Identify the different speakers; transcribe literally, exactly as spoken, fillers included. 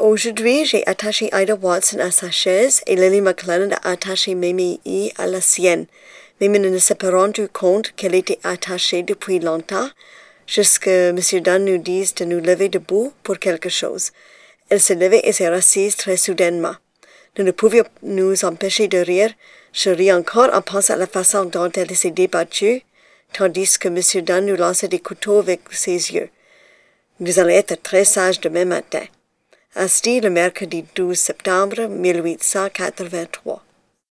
Speaker 1: Aujourd'hui, j'ai attaché Ida Watson à sa chaise et Lily McLennan a attaché Mimi E à la sienne. Mimi ne s'est pas rendu compte qu'elle était attachée depuis longtemps, jusqu'à M. Dunn nous dise de nous lever debout pour quelque chose. Elle s'est levée et s'est assise très soudainement. Nous ne pouvions nous empêcher de rire. Je ris encore en pensant à la façon dont elle s'est débattue, tandis que M. Dunn nous lançait des couteaux avec ses yeux. Vous allez être très sages demain matin. Asti, le mercredi douze septembre mille huit cent quatre-vingt-trois.